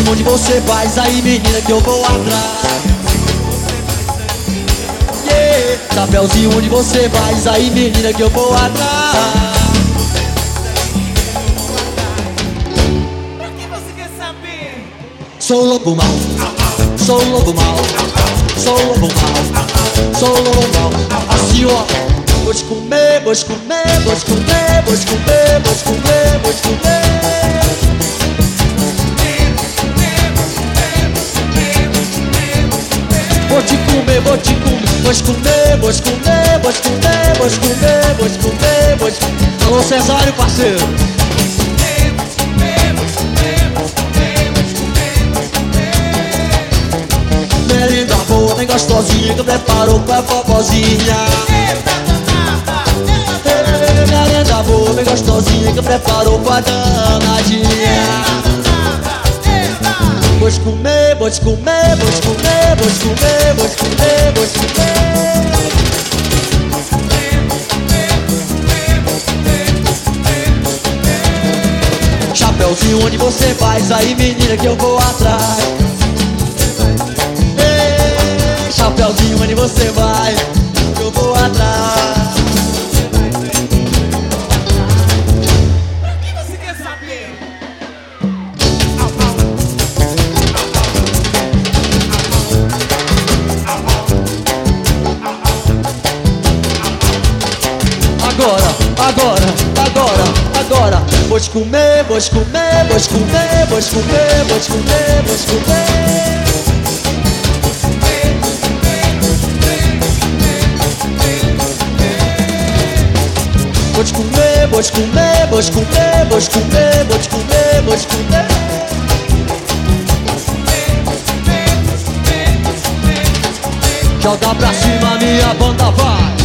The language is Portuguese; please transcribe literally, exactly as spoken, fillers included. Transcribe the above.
Chapeuzinho onde você faz, aí menina que eu vou atrás. Yeah. Chapeuzinho onde você faz, aí menina que eu vou atrás. Pra que você quer saber? Sou lobo mau, sou lobo mau, sou lobo mau, sou lobo mau. Assim ó, vou te comer, vou te comer, vou te comer, vou te comer, vou te comer, vou te comer. Vou te comer, vou te comer, vou te comer, vou te comer, vou te comer, vou te comer, vou te comer, vou te comer. Alô Cesário, parceiro. Linda, boa, bem gostosinha, que preparou pra vovozinha. Minha linda, boa, bem gostosinha, que preparou pra danadinha. Vou te comer, vou te comer, vou te comer, vou te comer, vou te comer, vou te comer. Chapeuzinho onde você faz, aí menina que eu vou atrás. Chapeuzinho onde você vai, eu vou atrás. Pra que você quer saber? Agora, agora, agora, agora. Vou te comer, vou te comer, vou te comer, vou te comer, vou te comer, vou te comer. Vou te comer, vou te comer, vou te comer, vou te comer, vou te comer, vou te comer. Joga pra cima, minha banda vai.